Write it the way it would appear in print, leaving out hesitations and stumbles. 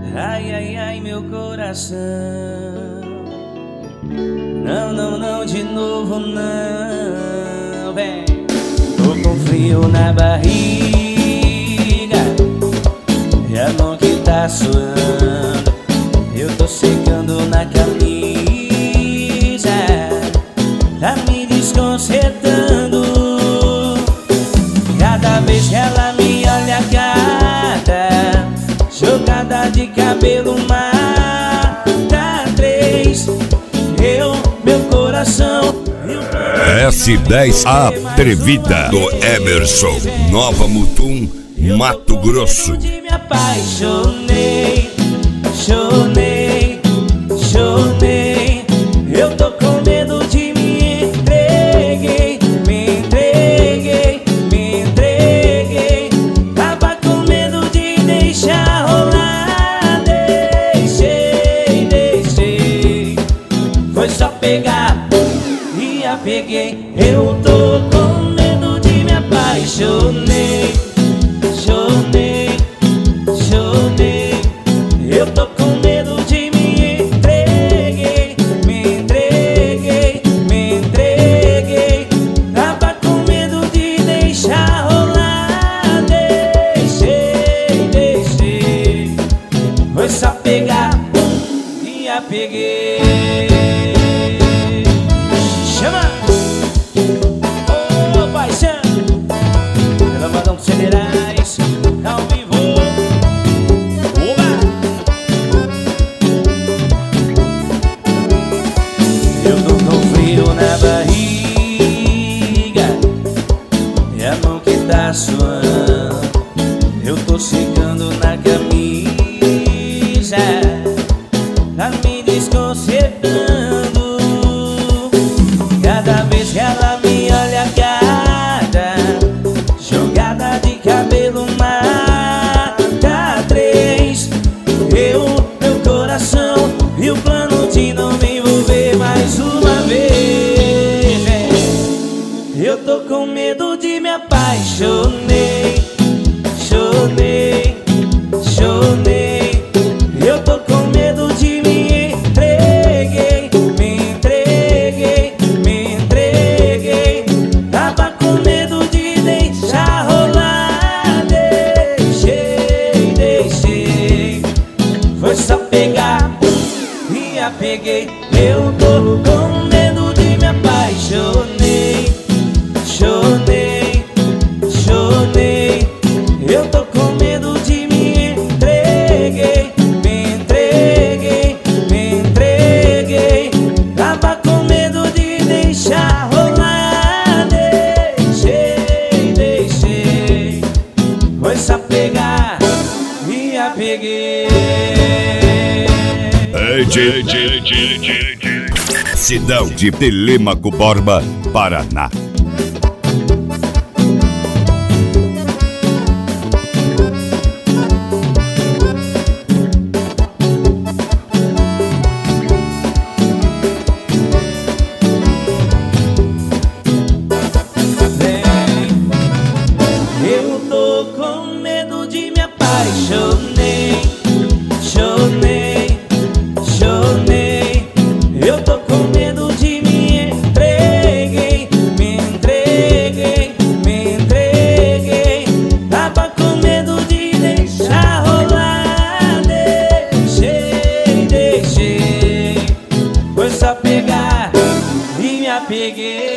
Ai, ai, ai, meu coração. Não, não, não, de novo não, vem. Tô com frio na barriga e a mão que tá suando. Eu tô secando na camisa, tá me desconcertando. Cada vez que ela me olha gata, jogada de cabelo mata três. Meu coração. S10 Atrevida do Emerson, Nova Mutum, Mato Grosso. Me apaixonei, chorei, chorei. Eu tô com medo de me entreguei, me entreguei, me entreguei. Tava com medo de deixar rolar, deixei. Foi só pegar e a peguei. Eu tô com medo de me apaixonei, chorei, chorei. Eu tô com medo de me entreguei, me entreguei, me entreguei. Tava com medo de deixar rolar, deixei. Foi só pegar e a peguei. Chama! Ô, paixão! Gravadão dos Generais, ao vivo. Oba! Eu tô com frio na barriga e a mão que tá suando. Eu tô secando na camisa, tá me desconcertando. Cada vez que ela me olha gata, jogada de cabelo mata três. Meu coração e o plano de não me envolver mais uma vez. Eu tô com medo de me apaixonei, chorei, chorei. Eu tô com medo de me entreguei, me entreguei, me entreguei. Tava com medo de deixar rolar, deixei. Foi só pegar e a peguei. Eu tô com medo de me apaixonei, chorei, chorei. Eu tô com medo de me entreguei, me entreguei, me entreguei. Tava com medo de deixar rolar, deixei. Foi só pegar e a peguei. Cidão de Telêmaco Borba, Paraná. Eu tô com medo de me apaixonei, chorei, chorei. Eu tô com medo de me entreguei, me entreguei, me entreguei. Tava com medo de deixar rolar, deixei. Foi só pegar e me apeguei.